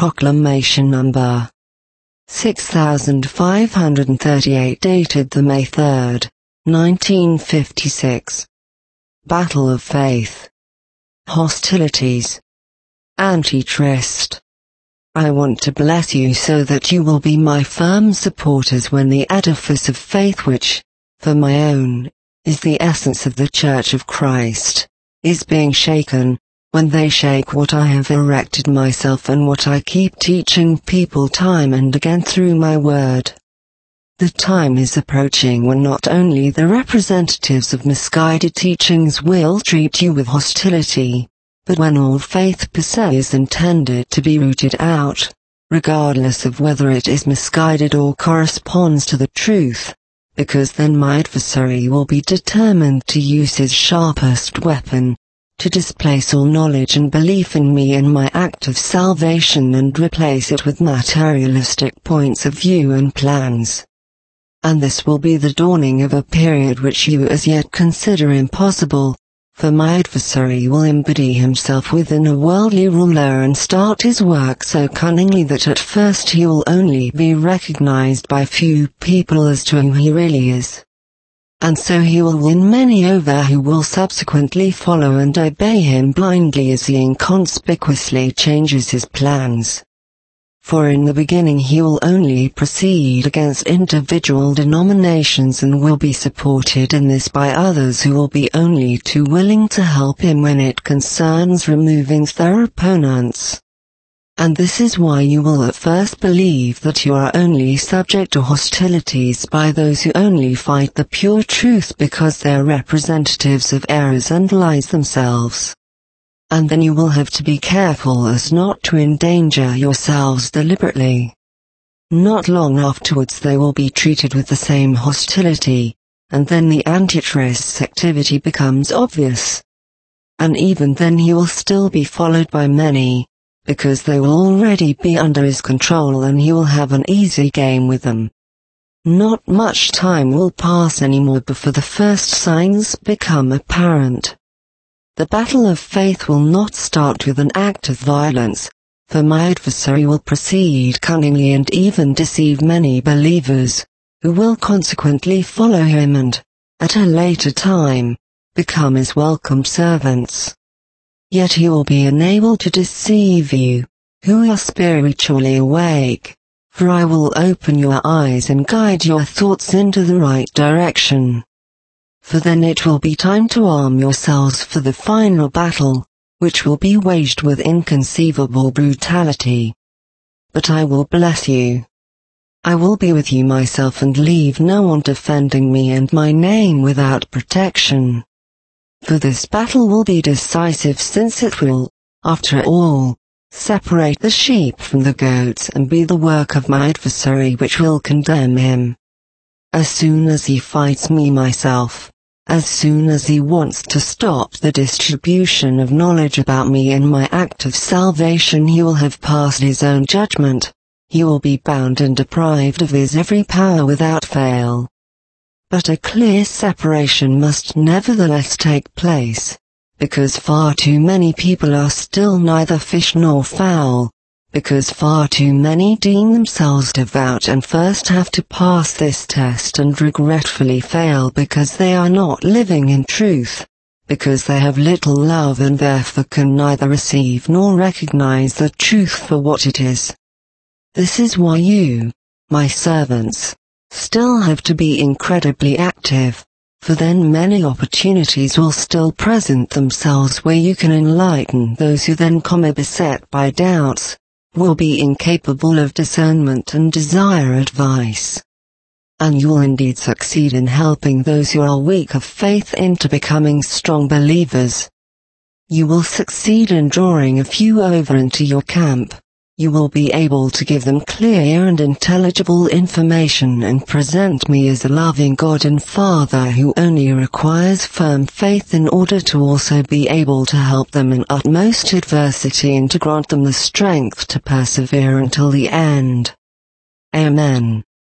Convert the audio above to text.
Proclamation Number 6538 dated the May 3rd, 1956. Battle of Faith. Hostilities. Antichrist. I want to bless you so that you will be my firm supporters when the edifice of faith which, for my own, is the essence of the Church of Christ, is being shaken, when they shake what I have erected myself and what I keep teaching people time and again through my word. The time is approaching when not only the representatives of misguided teachings will treat you with hostility, but when all faith per se is intended to be rooted out, regardless of whether it is misguided or corresponds to the truth, because then my adversary will be determined to use his sharpest weapon, to displace all knowledge and belief in me and my act of salvation and replace it with materialistic points of view and plans. And this will be the dawning of a period which you as yet consider impossible, for my adversary will embody himself within a worldly ruler and start his work so cunningly that at first he will only be recognized by few people as to who he really is. And so he will win many over who will subsequently follow and obey him blindly as he inconspicuously changes his plans. For in the beginning he will only proceed against individual denominations and will be supported in this by others who will be only too willing to help him when it concerns removing their opponents. And this is why you will at first believe that you are only subject to hostilities by those who only fight the pure truth because they are representatives of errors and lies themselves. And then you will have to be careful as not to endanger yourselves deliberately. Not long afterwards they will be treated with the same hostility, and then the Antichrist's activity becomes obvious. And even then he will still be followed by many, because they will already be under his control and he will have an easy game with them. Not much time will pass anymore before the first signs become apparent. The battle of faith will not start with an act of violence, for my adversary will proceed cunningly and even deceive many believers, who will consequently follow him and, at a later time, become his welcome servants. Yet he will be unable to deceive you, who are spiritually awake, for I will open your eyes and guide your thoughts into the right direction. For then it will be time to arm yourselves for the final battle, which will be waged with inconceivable brutality. But I will bless you. I will be with you myself and leave no one defending me and my name without protection. For this battle will be decisive since it will, after all, separate the sheep from the goats and be the work of my adversary which will condemn him. As soon as he fights me myself, as soon as he wants to stop the distribution of knowledge about me and my act of salvation he will have passed his own judgment, he will be bound and deprived of his every power without fail. But a clear separation must nevertheless take place, because far too many people are still neither fish nor fowl, because far too many deem themselves devout and first have to pass this test and regretfully fail because they are not living in truth, because they have little love and therefore can neither receive nor recognize the truth for what it is. This is why you, my servants, still have to be incredibly active, for then many opportunities will still present themselves where you can enlighten those who then come beset by doubts, will be incapable of discernment and desire advice. And you will indeed succeed in helping those who are weak of faith into becoming strong believers. You will succeed in drawing a few over into your camp. You will be able to give them clear and intelligible information and present me as a loving God and Father who only requires firm faith in order to also be able to help them in utmost adversity and to grant them the strength to persevere until the end. Amen.